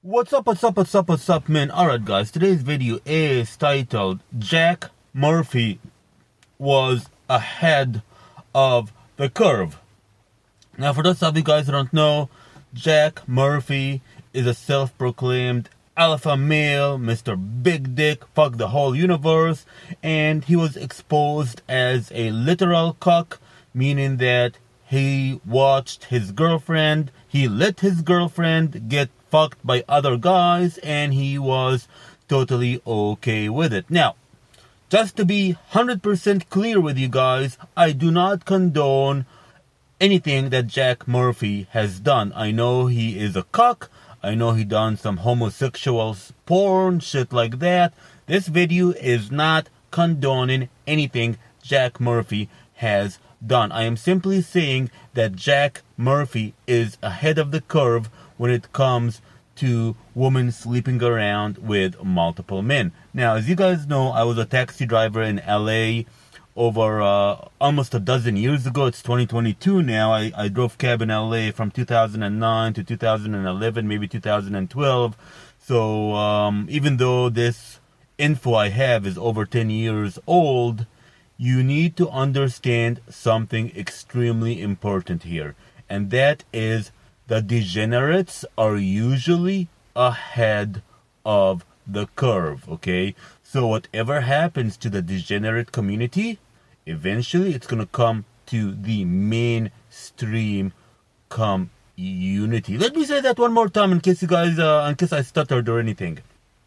What's up, man? Alright, guys, today's video is titled Jack Murphy was ahead of the curve. Now, for those of you guys who don't know, Jack Murphy is a self-proclaimed alpha male, Mr. Big Dick, fuck the whole universe, and he was exposed as a literal cuck, meaning that he watched his girlfriend, he let his girlfriend get fucked by other guys, and he was totally okay with it. Now, just to be 100% clear with you guys, I do not condone anything that Jack Murphy has done. I know he is a cuck, I know he done some homosexual porn, shit like that. This video is not condoning anything Jack Murphy has done. I am simply saying that Jack Murphy is ahead of the curve when it comes to women sleeping around with multiple men. Now, as you guys know, I was a taxi driver in LA over almost a dozen years ago. It's 2022 now. I drove cab in LA from 2009 to 2011, maybe 2012. So even though this info I have is over 10 years old, you need to understand something extremely important here. And that is the degenerates are usually ahead of the curve, okay? So whatever happens to the degenerate community, eventually it's going to come to the mainstream community. Let me say that one more time in case you guys, in case I stuttered or anything.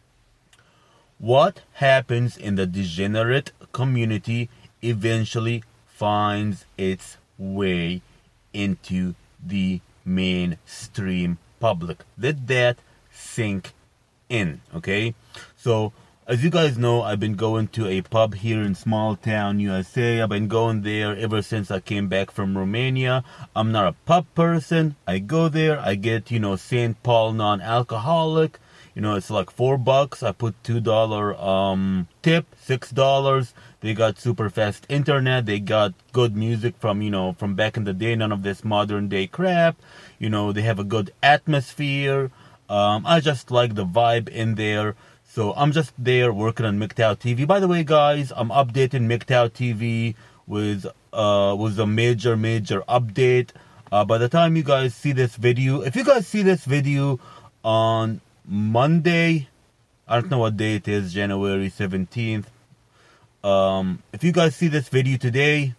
What happens in the degenerate community eventually finds its way into the mainstream public. Let that sink in, okay? So, as you guys know, I've been going to a pub here in small town USA. I've been going there ever since I came back from Romania. I'm not a pub person. I go there, I get, St. Paul non-alcoholic. It's like $4. I put $2 tip, $6. They got super fast internet. They got good music from back in the day. None of this modern day crap. They have a good atmosphere. I just like the vibe in there. So I'm just there working on MGTOW TV. By the way, guys, I'm updating MGTOW TV with a major update. By the time you guys see this video, if you guys see this video on Monday, I don't know what day it is, January 17th. If you guys see this video today,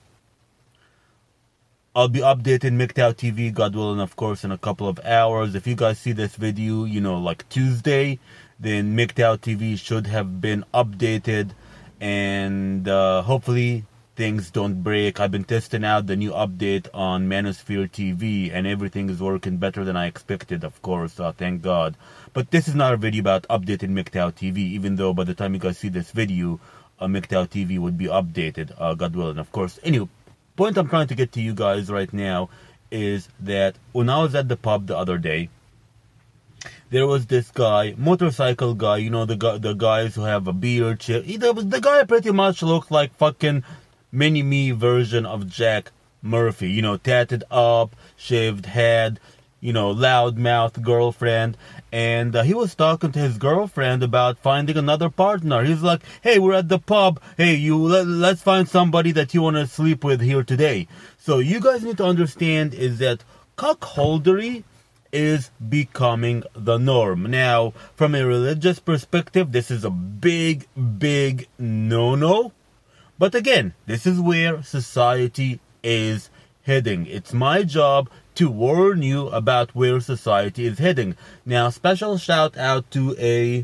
I'll be updating MGTOW TV, God willing, of course, in a couple of hours. If you guys see this video, like Tuesday, then MGTOW TV should have been updated, and hopefully things don't break. I've been testing out the new update on Manosphere TV, and everything is working better than I expected, of course, thank God. But this is not a video about updating MGTOW TV, even though by the time you guys see this video, MGTOW TV would be updated, God willing, of course. Anyway, point I'm trying to get to you guys right now is that when I was at the pub the other day, there was this guy, motorcycle guy, the guys who have a beard. The guy pretty much looked like fucking mini-me version of Jack Murphy, tatted up, shaved head, loudmouth girlfriend, and he was talking to his girlfriend about finding another partner. He's like, hey, we're at the pub, hey, let's find somebody that you want to sleep with here today. So you guys need to understand is that cuckoldery is becoming the norm. Now, from a religious perspective, this is a big no-no. But again, this is where society is heading. It's my job to warn you about where society is heading. Now, special shout out to a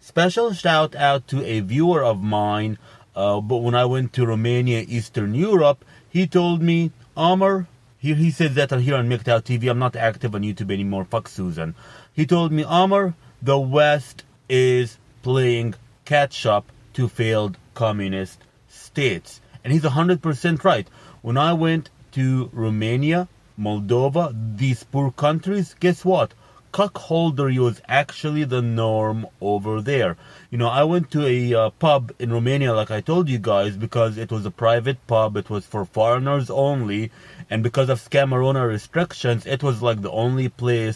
viewer of mine. But when I went to Romania, Eastern Europe, he told me, Amr, he said that here on MGTOW TV. I'm not active on YouTube anymore. Fuck Susan. He told me, Amr, the West is playing catch up to failed communist states. And he's 100% right. When I went to Romania, Moldova, these poor countries, guess what? Cuckoldery was actually the norm over there. I went to a pub in Romania, like I told you guys, because it was a private pub. It was for foreigners only. And because of Scamarona restrictions, it was like the only place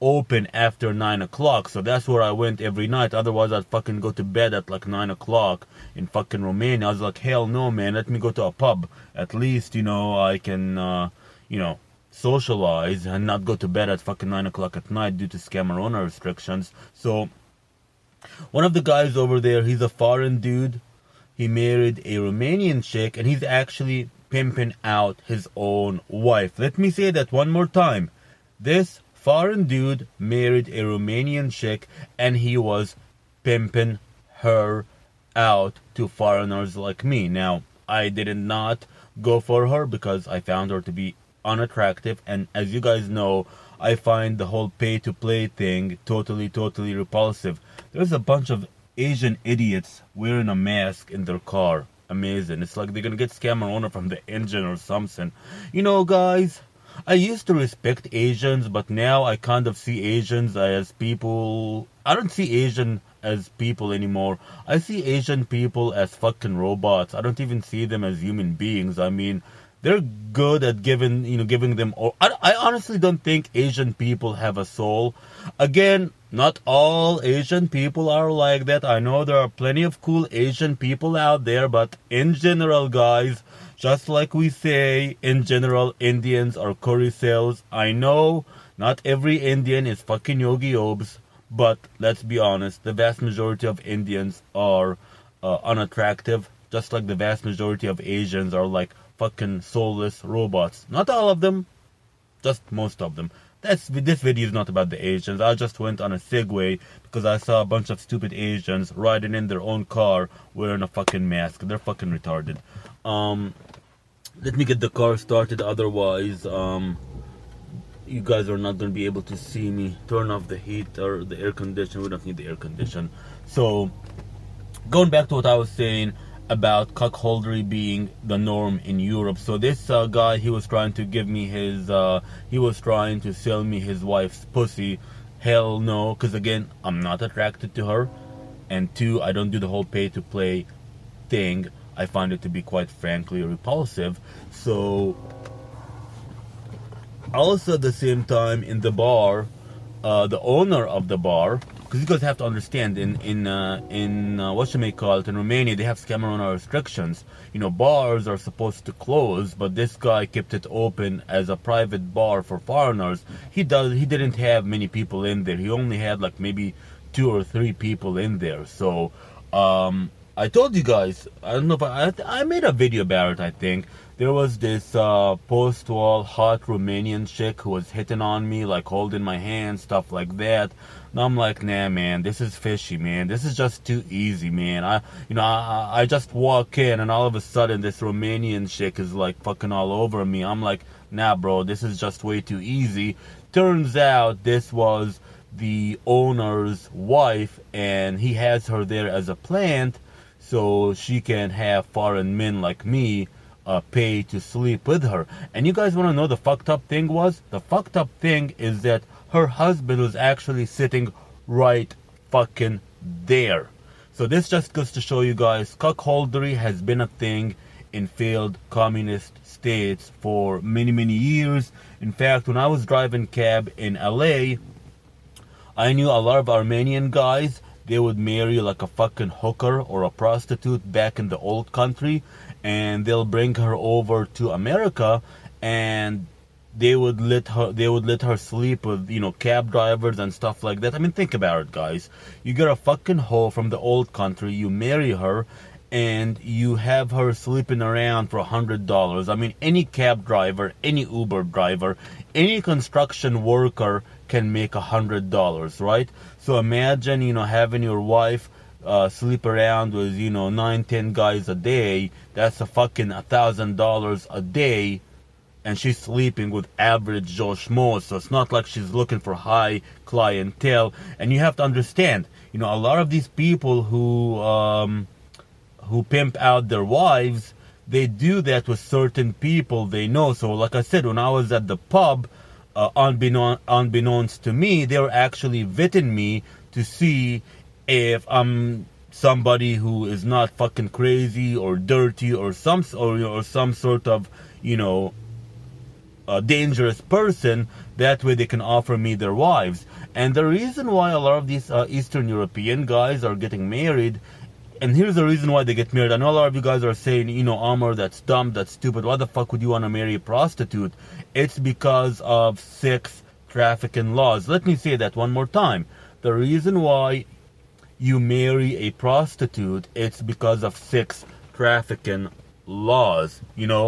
open after 9 o'clock. So that's where I went every night. Otherwise, I'd fucking go to bed at like 9 o'clock in fucking Romania. I was like, hell no, man. Let me go to a pub. At least, I can, socialize and not go to bed at fucking 9 o'clock at night due to Scamarona restrictions. So one of the guys over there, he's a foreign dude. He married a Romanian chick, and he's actually pimping out his own wife. Let me say that one more time. This foreign dude married a Romanian chick, and he was pimping her out to foreigners like me. Now, I did not go for her because I found her to be unattractive, and as you guys know, I find the whole pay-to-play thing totally repulsive. There's a bunch of Asian idiots wearing a mask in their car. Amazing. It's like they're gonna get Scamarona from the engine or something. Guys, I used to respect Asians, but now I kind of see Asians as people. I don't see Asian as people anymore. I see Asian people as fucking robots. I don't even see them as human beings. I mean, they're good at giving them. I honestly don't think Asian people have a soul. Again, not all Asian people are like that. I know there are plenty of cool Asian people out there, but in general, guys, just like we say, in general, Indians are curry sales. I know not every Indian is fucking Yogi Obs, but let's be honest, the vast majority of Indians are unattractive, just like the vast majority of Asians are like fucking soulless robots. Not all of them, just most of them. This video is not about the Asians. I just went on a segue because I saw a bunch of stupid Asians riding in their own car wearing a fucking mask. They're fucking retarded. Let me get the car started, otherwise you guys are not going to be able to see me. Turn off the heat or the air conditioner. We don't need the air conditioner. So, going back to what I was saying about cuckoldry being the norm in Europe. So this guy, he was trying to give me he was trying to sell me his wife's pussy. Hell no, because again, I'm not attracted to her. And two, I don't do the whole pay-to-play thing. I find it to be quite frankly repulsive. So, also at the same time in the bar, the owner of the bar, because you guys have to understand, in whatchamacallit, in Romania, they have Scamarona restrictions. Bars are supposed to close, but this guy kept it open as a private bar for foreigners. He didn't have many people in there. He only had like maybe 2 or 3 people in there. So, I told you guys, I don't know if I made a video about it, I think. There was this post-wall hot Romanian chick who was hitting on me, like holding my hand, stuff like that. And I'm like, nah, man, this is fishy, man. This is just too easy, man. I just walk in and all of a sudden this Romanian chick is like fucking all over me. I'm like, nah, bro, this is just way too easy. Turns out this was the owner's wife, and he has her there as a plant so she can have foreign men like me pay to sleep with her. And you guys want to know the fucked up thing was? The fucked up thing is that her husband was actually sitting right fucking there. So this just goes to show you guys, cuckoldry has been a thing in failed communist states for many years. In fact, when I was driving cab in LA, I knew a lot of Armenian guys. They would marry like a fucking hooker or a prostitute back in the old country, and they'll bring her over to America, and they would let her sleep with, cab drivers and stuff like that. I mean, think about it, guys. You get a fucking hoe from the old country, you marry her, and you have her sleeping around for $100. I mean, any cab driver, any Uber driver, any construction worker can make $100, right? So imagine, having your wife sleep around with, 9-10 guys a day. That's a fucking $1,000 a day, and she's sleeping with average Joe Schmo. So it's not like she's looking for high clientele. And you have to understand, a lot of these people who pimp out their wives, they do that with certain people they know. So like I said, when I was at the pub, unbeknownst to me, they were actually vetting me to see if I'm somebody who is not fucking crazy or dirty or some sort of dangerous person. That way they can offer me their wives. And the reason why a lot of these Eastern European guys are getting married, and here's the reason why they get married. I know a lot of you guys are saying, Amr, that's dumb, that's stupid. Why the fuck would you want to marry a prostitute? It's because of sex trafficking laws. Let me say that one more time. The reason why you marry a prostitute, it's because of sex trafficking laws.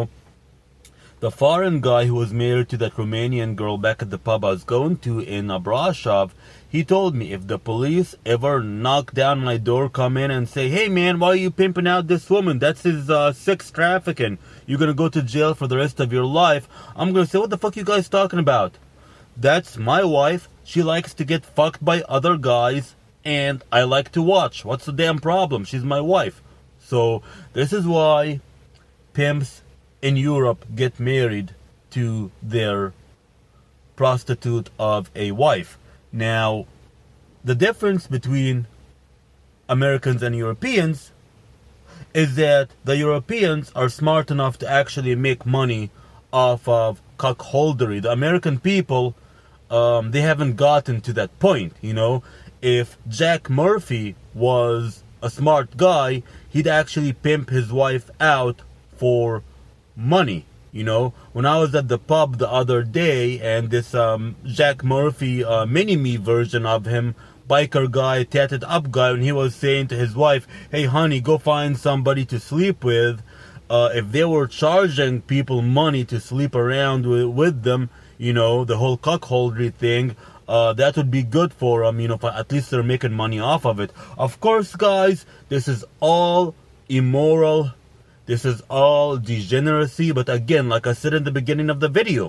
The foreign guy who was married to that Romanian girl back at the pub I was going to in Brasov, he told me, if the police ever knock down my door, come in and say, hey man, why are you pimping out this woman? That's his sex trafficking. You're going to go to jail for the rest of your life. I'm going to say, what the fuck you guys talking about? That's my wife. She likes to get fucked by other guys, and I like to watch. What's the damn problem? She's my wife. So this is why pimps in Europe get married to their prostitute of a wife. Now, the difference between Americans and Europeans is that the Europeans are smart enough to actually make money off of cuckoldery. The American people, they haven't gotten to that point, If Jack Murphy was a smart guy, he'd actually pimp his wife out for money. When I was at the pub the other day, and this Jack Murphy mini-me version of him, biker guy, tatted up guy, when he was saying to his wife, hey honey, go find somebody to sleep with, if they were charging people money to sleep around with them, the whole cuckoldry thing, that would be good for them, at least they're making money off of it. Of course, guys, this is all immoral. This is all degeneracy. But again, like I said in the beginning of the video,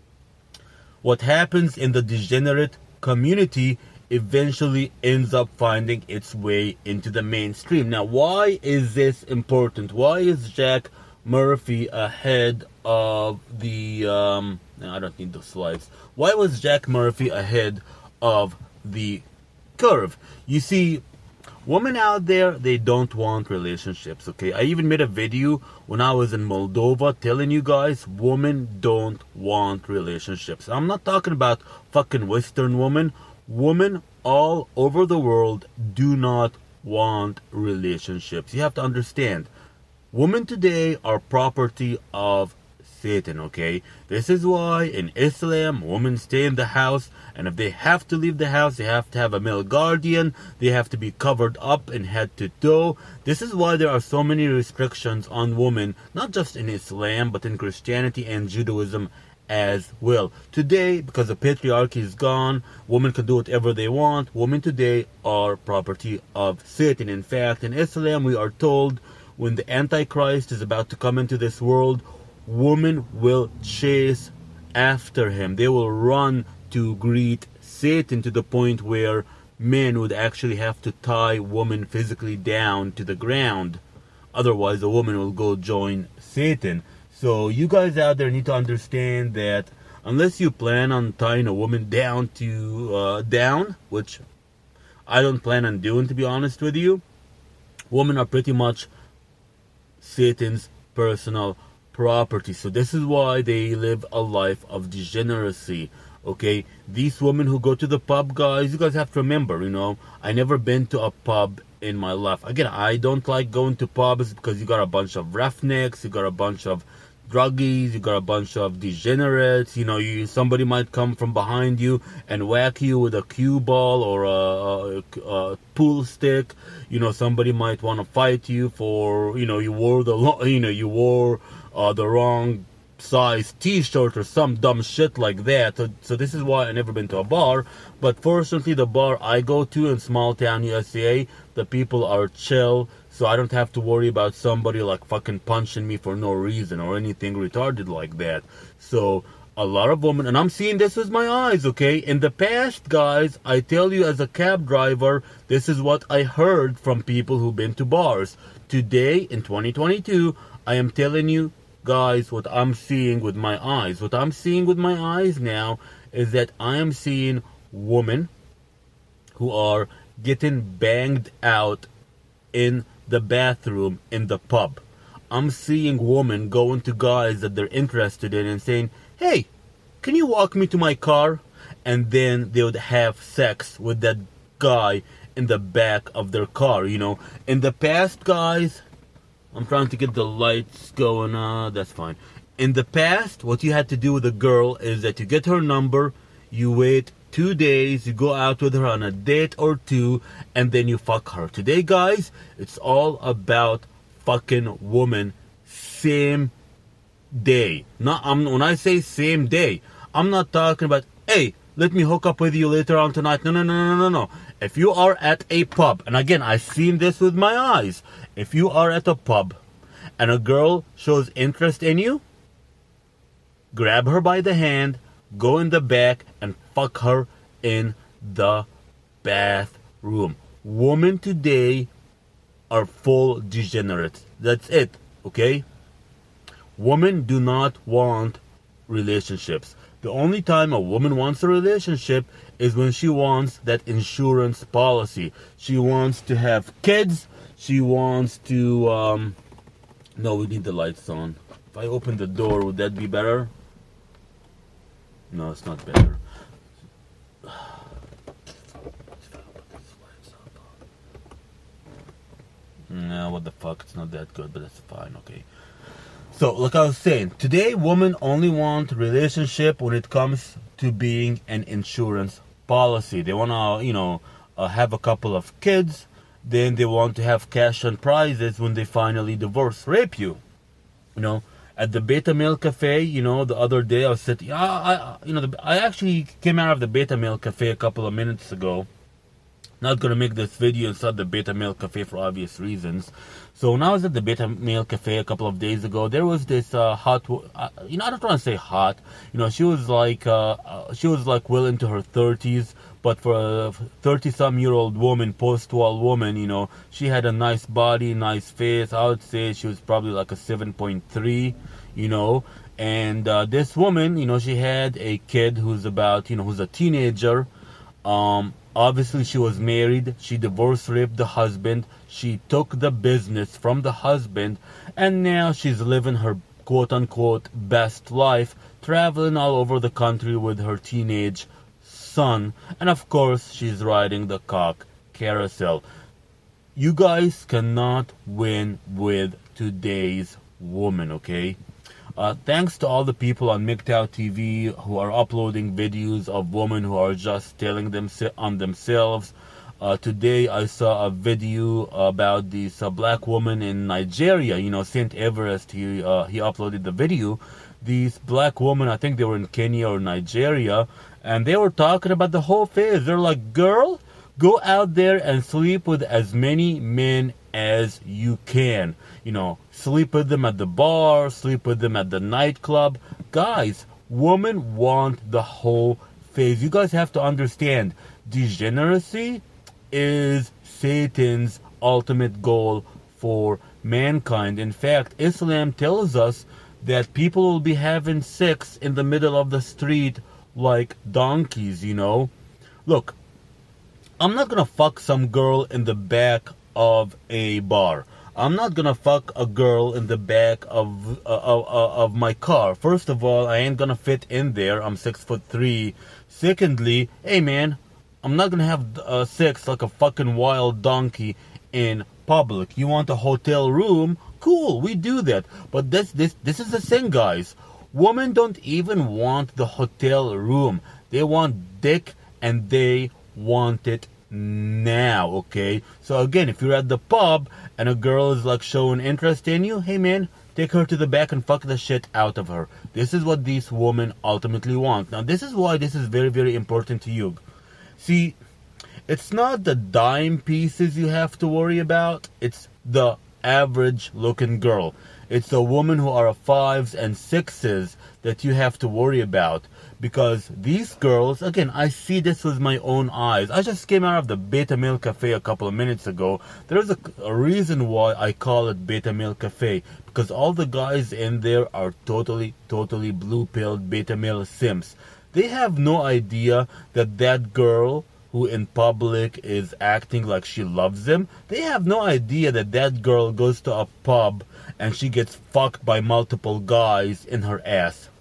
what happens in the degenerate community eventually ends up finding its way into the mainstream. Now, why is this important? Why is Jack Murphy ahead of the... I don't need those slides. Why was Jack Murphy ahead of the curve? You see, women out there, they don't want relationships, okay? I even made a video when I was in Moldova telling you guys, women don't want relationships. I'm not talking about fucking Western women. Women all over the world do not want relationships. You have to understand, women today are property of Satan, okay? This is why in Islam, women stay in the house, and if they have to leave the house, they have to have a male guardian. They have to be covered up in head to toe. This is why there are so many restrictions on women, not just in Islam, but in Christianity and Judaism as well. Today, because the patriarchy is gone, women can do whatever they want. Women today are property of Satan. In fact, in Islam, we are told when the Antichrist is about to come into this world, women will chase after him. They will run to greet Satan, to the point where men would actually have to tie women physically down to the ground. Otherwise, a woman will go join Satan. So you guys out there need to understand that unless you plan on tying a woman down to down, which I don't plan on doing, to be honest with you, women are pretty much Satan's personal property. So this is why they live a life of degeneracy. Okay, these women who go to the pub, guys, you guys have to remember, I never been to a pub in my life. Again, I don't like going to pubs because you got a bunch of roughnecks, you got a bunch of druggies, you got a bunch of degenerates. Somebody might come from behind you and whack you with a cue ball or a pool stick. Somebody might want to fight you for you wore the wrong size t-shirt or some dumb shit like that. So this is why I never been to a bar. But fortunately, the bar I go to in small town USA, the people are chill, so I don't have to worry about somebody like fucking punching me for no reason or anything retarded like that. So a lot of women, and I'm seeing this with my eyes, okay? In the past, guys, I tell you as a cab driver, this is what I heard from people who've been to bars. Today, in 2022, I am telling you guys what I'm seeing with my eyes. What I'm seeing with my eyes now is that I am seeing women who are getting banged out in the bathroom in the pub. I'm seeing women going to guys that they're interested in and saying, hey, can you walk me to my car? And then they would have sex with that guy in the back of their car, you know. In the past, guys, I'm trying to get the lights going, that's fine. In the past, what you had to do with a girl is that you get her number, you wait 2 days, you go out with her on a date or two, and then you fuck her. Today, guys, it's all about fucking woman same day. When I say same day, I'm not talking about, hey, let me hook up with you later on tonight. No. If you are at a pub, and again, I've seen this with my eyes. If you are at a pub and a girl shows interest in you, grab her by the hand, go in the back, and fuck her in the bathroom. Women today are full degenerates. That's it, okay? Women do not want relationships. The only time a woman wants a relationship is when she wants that insurance policy. She wants to have kids. She wants to, no, we need the lights on. If I open the door, would that be better? No, it's not better. No, what the fuck? It's not that good, but that's fine, okay. So, like I was saying, today women only want relationship when it comes to being an insurance policy. They want to, have a couple of kids. Then they want to have cash and prizes when they finally divorce, rape you. You know, at the Beta Male Cafe, the other day I was sitting, I actually came out of the Beta Male Cafe a couple of minutes ago. Not gonna make this video inside the Beta Male Cafe for obvious reasons. So when I was at the Beta Male Cafe a couple of days ago, there was this hot, I don't want to say hot. She was like well into her 30s, but for a 30-some-year-old woman, post-war woman, she had a nice body, nice face. I would say she was probably like a 7.3, And this woman, she had a kid who's about, who's a teenager. Obviously, she was married. She divorce raped the husband. She took the business from the husband. And now she's living her quote-unquote best life, traveling all over the country with her teenage son. And of course, she's riding the cock carousel. You guys cannot win with today's woman, okay? Thanks to all the people on MGTOW TV who are uploading videos of women who are just telling them on themselves. Today I saw a video about this black woman in Nigeria, St. Everest. He uploaded the video. These black women, I think they were in Kenya or Nigeria, and they were talking about the whole phase. They're like, girl, go out there and sleep with as many men as you can. Sleep with them at the bar, sleep with them at the nightclub. Guys, women want the whole phase. You guys have to understand, degeneracy is Satan's ultimate goal for mankind. In fact, Islam tells us that people will be having sex in the middle of the street like donkeys, Look, I'm not gonna fuck some girl in the back of a bar. I'm not gonna fuck a girl in the back of my car. First of all, I ain't gonna fit in there. I'm 6'3". Secondly, hey man, I'm not gonna have sex like a fucking wild donkey in public. You want a hotel room? Cool, we do that. But this is the thing, guys. Women don't even want the hotel room. They want dick, and they want it now, okay? So again, if you're at the pub and a girl is like showing interest in you, hey man, take her to the back and fuck the shit out of her. This is what these women ultimately want. Now this is why this is very, very important to you. See, it's not the dime pieces you have to worry about, it's the average looking girl. It's the women who are 5s and 6s that you have to worry about. Because these girls, again, I see this with my own eyes. I just came out of the Beta Male Cafe a couple of minutes ago. There's a reason why I call it Beta Male Cafe. Because all the guys in there are totally blue-pilled Beta Male simps. They have no idea that girl who in public is acting like she loves them, they have no idea that girl goes to a pub and she gets fucked by multiple guys in her ass.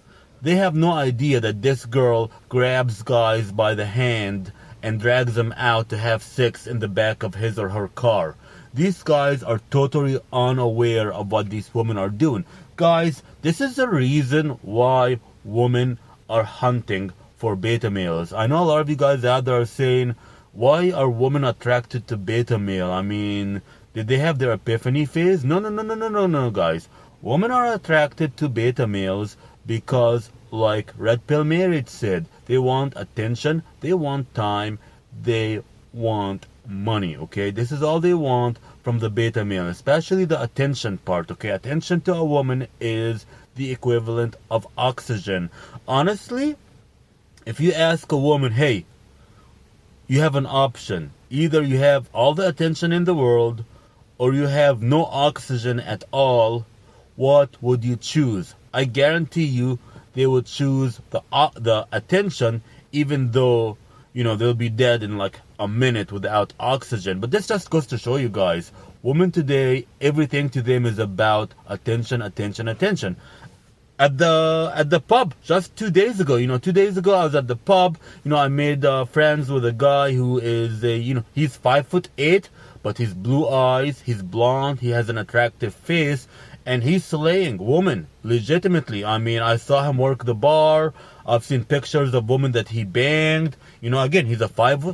They have no idea that this girl grabs guys by the hand and drags them out to have sex in the back of his or her car. These guys are totally unaware of what these women are doing. Guys, this is the reason why women are hunting for beta males. I know a lot of you guys out there are saying, why are women attracted to beta male? I mean, did they have their epiphany phase? No, guys. Women are attracted to beta males because, like Red Pill Marriage said, they want attention, they want time, they want money, okay? This is all they want from the beta male, especially the attention part, okay? Attention to a woman is the equivalent of oxygen. Honestly, if you ask a woman, hey, you have an option. Either you have all the attention in the world or you have no oxygen at all, what would you choose? I guarantee you they would choose the attention, even though, you know, they'll be dead in like a minute without oxygen. But this just goes to show you guys, women today, everything to them is about attention. At the pub just 2 days ago, I was at the pub. I made friends with a guy who is he's 5'8", but he's blue eyes, he's blonde, he has an attractive face, and he's slaying women legitimately. I mean, I saw him work the bar. I've seen pictures of women that he banged. Again, he's a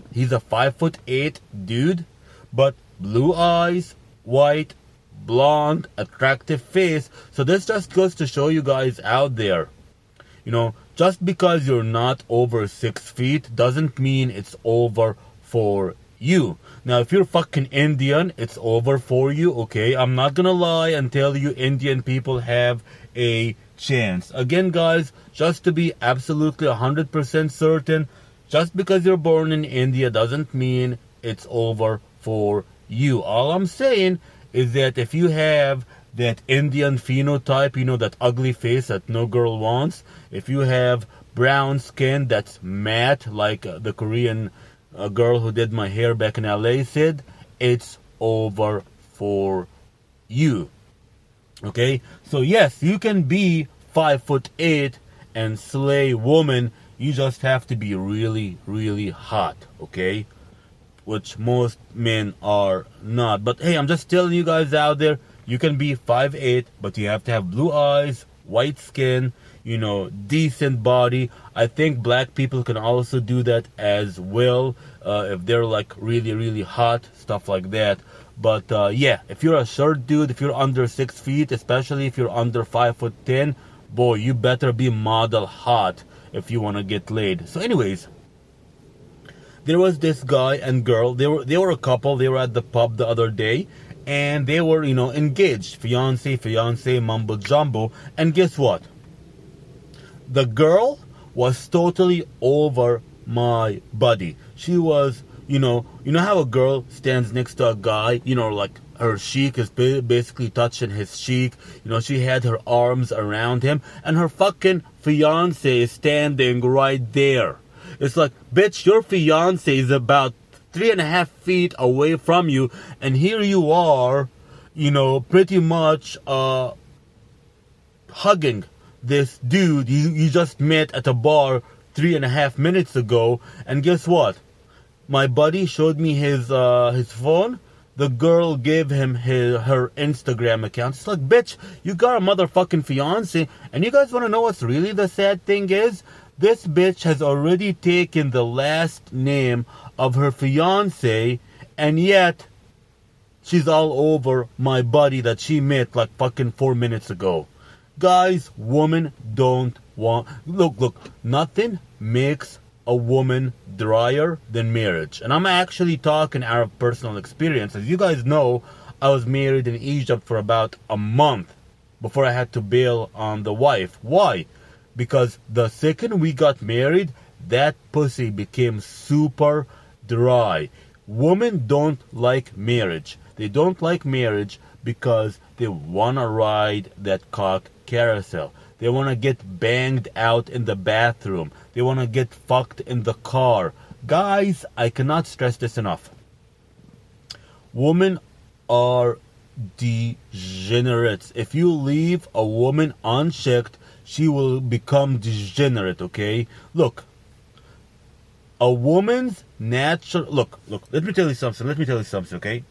5'8" dude, but blue eyes, white, blonde, attractive face. So this just goes to show you guys out there, just because you're not over 6 feet doesn't mean it's over for you. Now, if you're fucking Indian, it's over for you, okay? I'm not gonna lie and tell you Indian people have a chance. Again, guys, just to be absolutely 100% certain, just because you're born in India doesn't mean it's over for you. All I'm saying is that if you have that Indian phenotype, that ugly face that no girl wants, if you have brown skin that's matte, like the Korean girl who did my hair back in LA said, it's over for you. Okay? So yes, you can be 5'8" and slay woman. You just have to be really, really hot. Okay? Which most men are not. But hey, I'm just telling you guys out there, you can be 5'8", but you have to have blue eyes, white skin, decent body. I think black people can also do that as well, if they're like really, really hot, stuff like that. But yeah, if you're a short dude, if you're under 6 feet, especially if you're under 5'10", boy, you better be model hot if you want to get laid. So anyways, there was this guy and girl. They were a couple. They were at the pub the other day, and they were, engaged. Fiance, mumbo jumbo. And guess what? The girl was totally over my buddy. She was, how a girl stands next to a guy, like her cheek is basically touching his cheek. She had her arms around him, and her fucking fiance is standing right there. It's like, bitch, your fiance is about 3.5 feet away from you, and here you are, pretty much hugging this dude you just met at a bar 3.5 minutes ago. And guess what? My buddy showed me his phone. The girl gave him her Instagram account. It's like, bitch, you got a motherfucking fiance. And you guys want to know what's really the sad thing is? This bitch has already taken the last name of her fiance, and yet she's all over my buddy that she met like fucking 4 minutes ago. Guys, women don't want... Look, nothing makes a woman drier than marriage. And I'm actually talking out of personal experience. As you guys know, I was married in Egypt for about a month before I had to bail on the wife. Why? Because the second we got married, that pussy became super dry. Women don't like marriage. They don't like marriage because they want to ride that cock carousel. They want to get banged out in the bathroom. They want to get fucked in the car. Guys, I cannot stress this enough. Women are degenerates. If you leave a woman unchecked, she will become degenerate, okay? Look, a woman's natural... Look, let me tell you something, okay?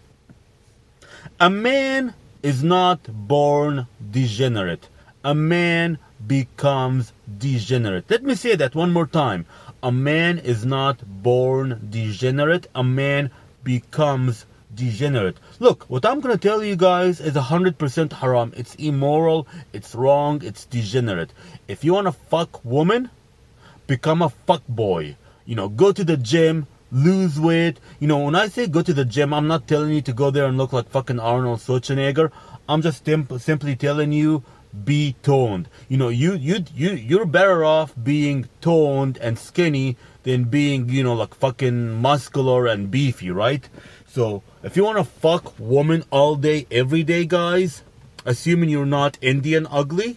A man is not born degenerate. A man becomes degenerate. Let me say that one more time. A man is not born degenerate. A man becomes degenerate. Look, what I'm going to tell you guys is 100% haram. It's immoral, it's wrong, it's degenerate. If you want to fuck woman, become a fuck boy. You know, go to the gym, lose weight. You know, when I say go to the gym, I'm not telling you to go there and look like fucking Arnold Schwarzenegger. I'm just simply telling you, be toned. You know, you're better off being toned and skinny than being, you know, like fucking muscular and beefy, right? So if you want to fuck woman all day, every day, guys, assuming you're not Indian ugly,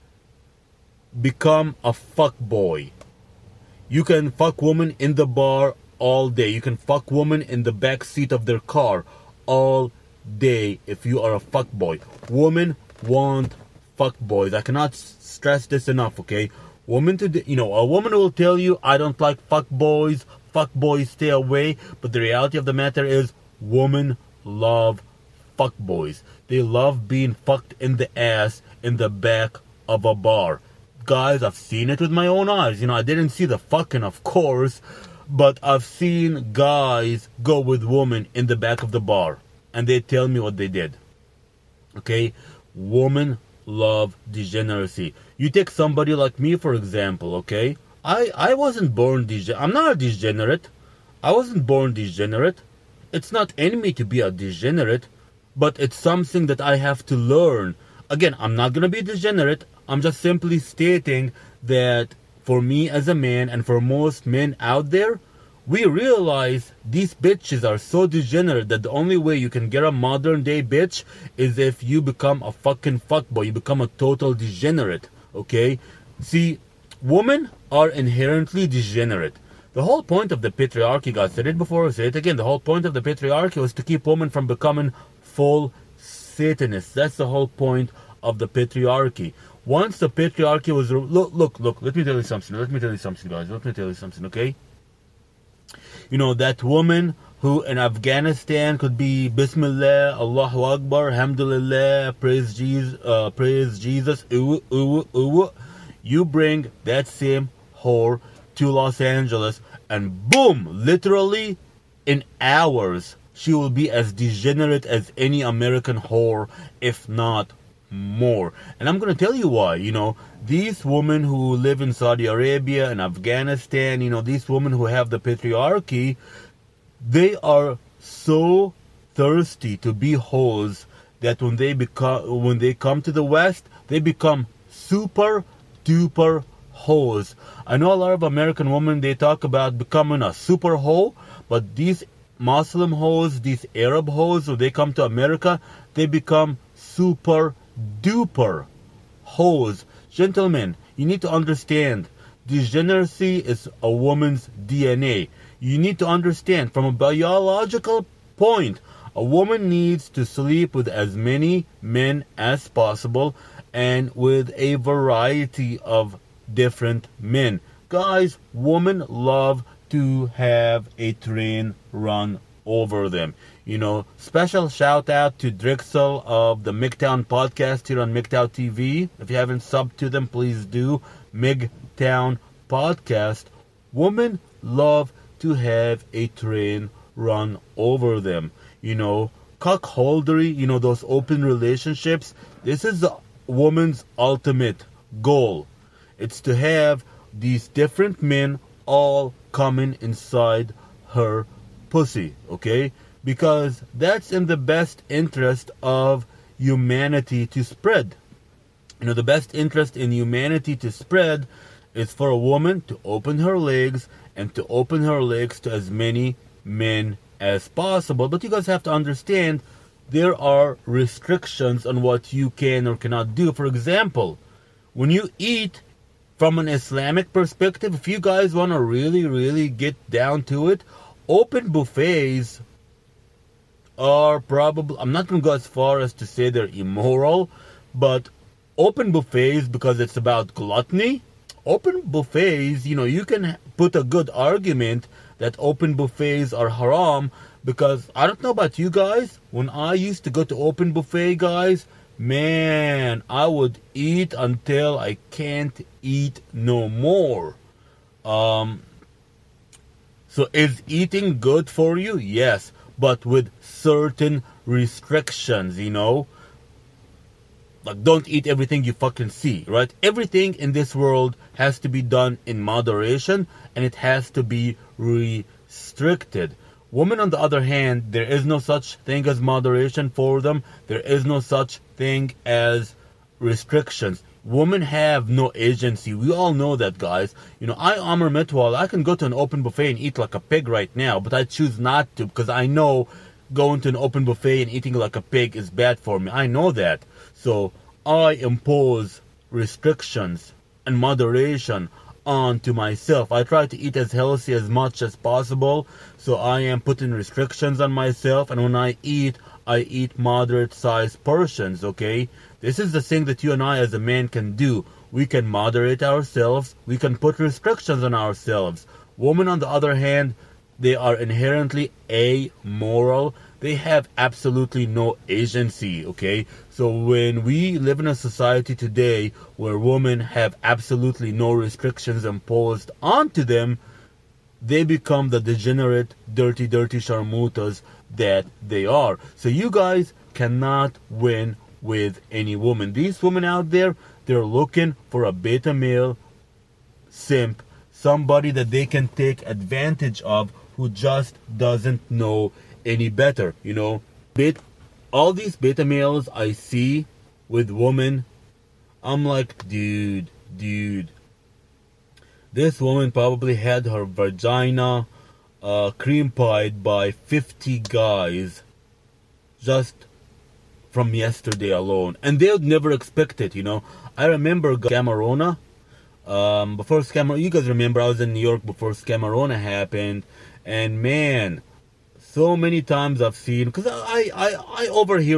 become a fuck boy. You can fuck woman in the bar all day. You can fuck woman in the back seat of their car all day if you are a fuck boy. Women want fuck boys. I cannot stress this enough, okay? A woman will tell you, I don't like fuck boys, stay away. But the reality of the matter is, women love fuck boys. They love being fucked in the ass in the back of a bar. Guys, I've seen it with my own eyes. You know, I didn't see the fucking, of course, but I've seen guys go with women in the back of the bar, and they tell me what they did. Okay? Women love degeneracy. You take somebody like me, for example, okay? I wasn't born degenerate. I'm not a degenerate. I wasn't born degenerate. It's not in me to be a degenerate, but it's something that I have to learn. Again, I'm not going to be degenerate. I'm just simply stating that for me as a man and for most men out there, we realize these bitches are so degenerate that the only way you can get a modern day bitch is if you become a fucking fuckboy. You become a total degenerate, okay? See, women are inherently degenerate. The whole point of the patriarchy, guys, I said it before, I say it again, the whole point of the patriarchy was to keep women from becoming full Satanists. That's the whole point of the patriarchy. Once the patriarchy was... Look, let me tell you something, guys. Let me tell you something, okay? You know, that woman who in Afghanistan could be Bismillah, Allahu Akbar, Alhamdulillah, praise Jesus, you bring that same whore to Los Angeles, and boom, literally in hours, she will be as degenerate as any American whore, if not more. And I'm going to tell you why. You know, these women who live in Saudi Arabia and Afghanistan, you know, these women who have the patriarchy, they are so thirsty to be hoes that when they come to the West, they become super duper hoes. I know a lot of American women, they talk about becoming a super hoe, but these Muslim hoes, these Arab hoes, when they come to America, they become super duper hoes. Gentlemen, you need to understand, degeneracy is a woman's DNA. You need to understand, from a biological point, a woman needs to sleep with as many men as possible and with a variety of different men. Guys, women love to have a train run over them. You know, special shout out to Drexel of the MGTOWN podcast here on MGTOW TV. If you haven't subbed to them, please do. MGTOWN podcast. Women love to have a train run over them. You know, cuckoldery, you know, those open relationships. This is the woman's ultimate goal. It's to have these different men all coming inside her pussy, okay? Because that's in the best interest of humanity to spread. You know, the best interest in humanity to spread is for a woman to open her legs and to open her legs to as many men as possible. But you guys have to understand, there are restrictions on what you can or cannot do. For example, when you eat from an Islamic perspective, if you guys want to really get down to it, open buffets are probably, I'm not going to go as far as to say they're immoral, but open buffets, because it's about gluttony. Open buffets, you can put a good argument that open buffets are haram, because I don't know about you guys, when I used to go to open buffet, guys, man, I would eat until I can't eat no more. So is eating good for you? Yes, but with certain restrictions, Like, don't eat everything you fucking see, right? Everything in this world has to be done in moderation, and it has to be restricted. Women, on the other hand, there is no such thing as moderation for them. There is no such thing as restrictions. Women have no agency. We all know that, guys. I, Amr Mitwal, I can go to an open buffet and eat like a pig right now, but I choose not to, because I know going to an open buffet and eating like a pig is bad for me. I know that. So I impose restrictions and moderation onto myself. I try to eat as healthy as much as possible. So I am putting restrictions on myself. And when I eat moderate sized portions, okay? This is the thing that you and I as a man can do. We can moderate ourselves. We can put restrictions on ourselves. Women, on the other hand, they are inherently amoral. They have absolutely no agency, okay? So when we live in a society today where women have absolutely no restrictions imposed onto them, they become the degenerate, dirty sharmutas that they are. So you guys cannot win with any woman. These women out there, they're looking for a beta male simp, somebody that they can take advantage of, who just doesn't know any better, all these beta males I see with women, I'm like, dude, this woman probably had her vagina cream pied by 50 guys just from yesterday alone, and they would never expect it. I remember Scamarona. Before Scamarona, you guys remember I was in New York before Scamarona happened, and man, so many times I've seen, because I overhear